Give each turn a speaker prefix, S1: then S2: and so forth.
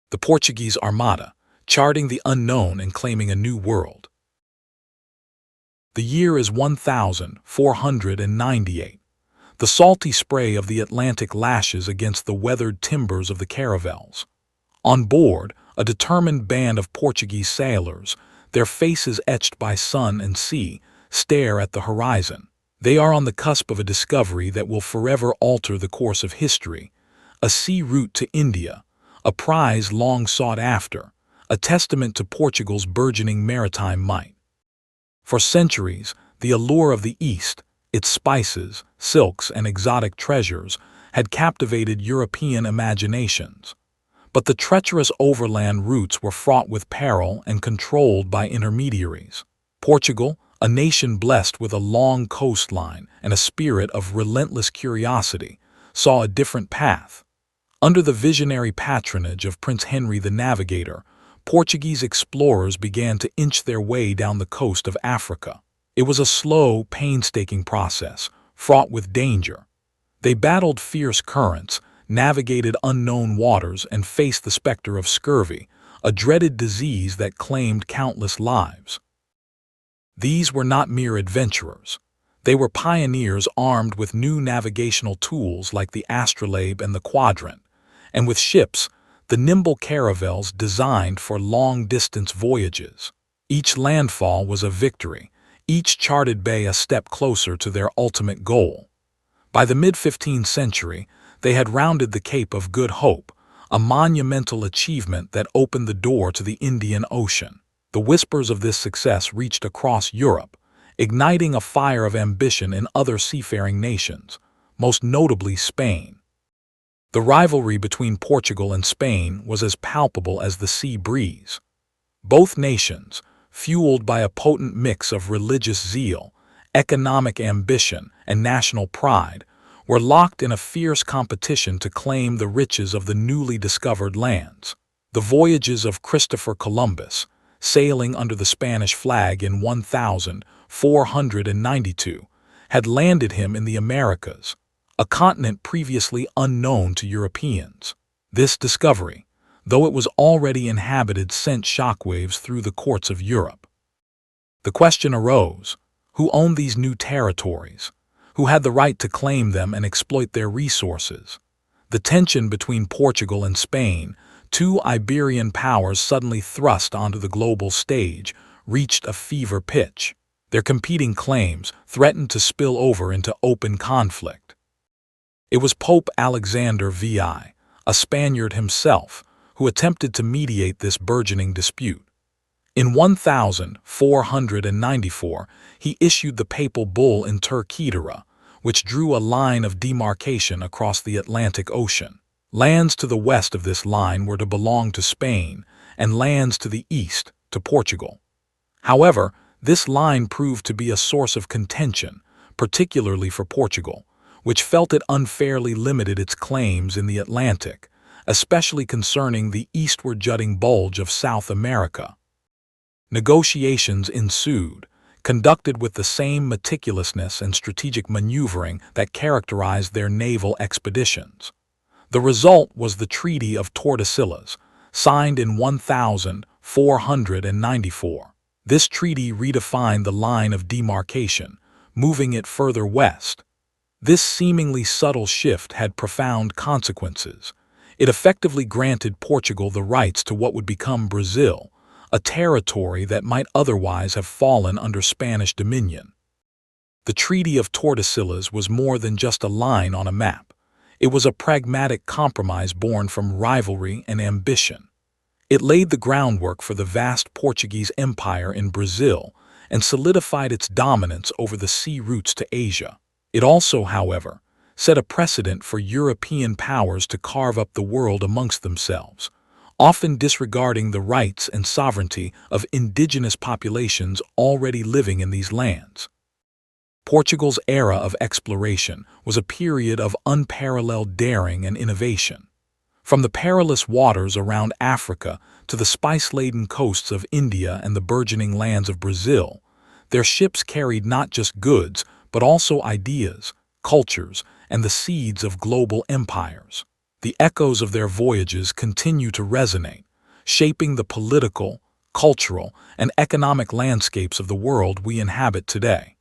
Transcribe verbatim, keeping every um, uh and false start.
S1: The Portuguese Armada, charting the unknown and claiming a new world. The year is one thousand four hundred ninety-eight. The salty spray of the Atlantic lashes against the weathered timbers of the caravels. On board, a determined band of Portuguese sailors, their faces etched by sun and sea, stare at the horizon. They are on the cusp of a discovery that will forever alter the course of history, a sea route to India, a prize long sought after, a testament to Portugal's burgeoning maritime might. For centuries, the allure of the East, its spices, silks, and exotic treasures, had captivated European imaginations. But the treacherous overland routes were fraught with peril and controlled by intermediaries. Portugal, a nation blessed with a long coastline and a spirit of relentless curiosity, saw a different path. Under the visionary patronage of Prince Henry the Navigator, Portuguese explorers began to inch their way down the coast of Africa. It was a slow, painstaking process, fraught with danger. They battled fierce currents, navigated unknown waters, and faced the specter of scurvy, a dreaded disease that claimed countless lives. These were not mere adventurers. They were pioneers armed with new navigational tools like the astrolabe and the quadrant, and with ships, the nimble caravels designed for long-distance voyages. Each landfall was a victory, each charted bay a step closer to their ultimate goal. By the mid-fifteenth century, they had rounded the Cape of Good Hope, a monumental achievement that opened the door to the Indian Ocean. The whispers of this success reached across Europe, igniting a fire of ambition in other seafaring nations, most notably Spain. The rivalry between Portugal and Spain was as palpable as the sea breeze. Both nations, fueled by a potent mix of religious zeal, economic ambition, and national pride, were locked in a fierce competition to claim the riches of the newly discovered lands. The voyages of Christopher Columbus, sailing under the Spanish flag in one thousand four hundred ninety-two, had landed him in the Americas, a continent previously unknown to Europeans. This discovery, though it was already inhabited, sent shockwaves through the courts of Europe. The question arose, who owned these new territories? Who had the right to claim them and exploit their resources? The tension between Portugal and Spain, two Iberian powers suddenly thrust onto the global stage, reached a fever pitch. Their competing claims threatened to spill over into open conflict. It was Pope Alexander the First, a Spaniard himself, who attempted to mediate this burgeoning dispute. In one thousand four hundred ninety-four, he issued the papal bull Intercedere, which drew a line of demarcation across the Atlantic Ocean. Lands to the west of this line were to belong to Spain, and lands to the east to Portugal. However, this line proved to be a source of contention, particularly for Portugal, which felt it unfairly limited its claims in the Atlantic, especially concerning the eastward jutting bulge of South America. Negotiations ensued, conducted with the same meticulousness and strategic maneuvering that characterized their naval expeditions. The result was the Treaty of Tordesillas, signed in one thousand four hundred ninety-four. This treaty redefined the line of demarcation, moving it further west. This seemingly subtle shift had profound consequences. It effectively granted Portugal the rights to what would become Brazil, a territory that might otherwise have fallen under Spanish dominion. The Treaty of Tordesillas was more than just a line on a map. It was a pragmatic compromise born from rivalry and ambition. It laid the groundwork for the vast Portuguese empire in Brazil and solidified its dominance over the sea routes to Asia. It also, however, set a precedent for European powers to carve up the world amongst themselves, often disregarding the rights and sovereignty of indigenous populations already living in these lands. Portugal's era of exploration was a period of unparalleled daring and innovation. From the perilous waters around Africa to the spice-laden coasts of India and the burgeoning lands of Brazil, their ships carried not just goods, but also ideas, cultures, and the seeds of global empires. The echoes of their voyages continue to resonate, shaping the political, cultural, and economic landscapes of the world we inhabit today.